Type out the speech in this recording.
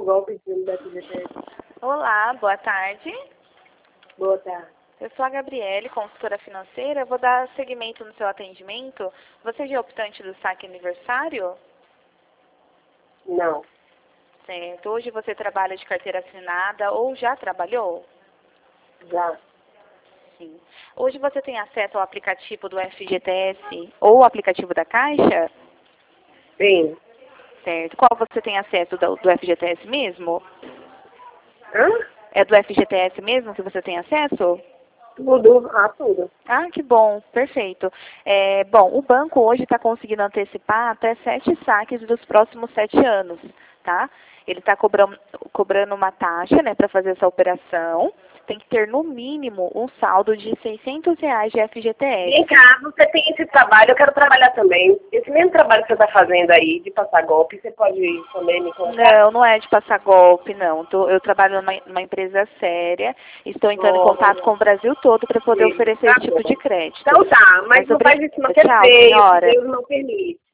golpe da FGTS. Olá, boa tarde. Boa tarde. Eu sou a Gabriele, consultora financeira. Eu vou dar seguimento no seu atendimento. Você já é optante do saque aniversário? Não. Certo. Hoje você trabalha de carteira assinada ou já trabalhou? Já. Sim. Hoje você tem acesso ao aplicativo do FGTS ou o aplicativo da Caixa? Sim. Certo. Qual você tem acesso do FGTS mesmo? Hã? É do FGTS mesmo que você tem acesso? Tudo. Tudo. Ah, que bom, perfeito. Bom, o banco hoje está conseguindo antecipar até 7 saques dos próximos 7 anos, tá? Ele está cobrando uma taxa, né, para fazer essa operação. Tem que ter, no mínimo, um saldo de R$ 600 de FGTS. Vem cá, você tem esse trabalho, eu quero trabalhar também. Esse mesmo trabalho que você está fazendo aí, de passar golpe, você pode também me contar? Não, não é de passar golpe, não. Eu trabalho numa empresa séria, estou entrando em contato com o Brasil todo para poder oferecer Tá esse tipo bom. de crédito. Então tá, mas não faz isso não, que é Tchau, feio, senhora. Deus não permite.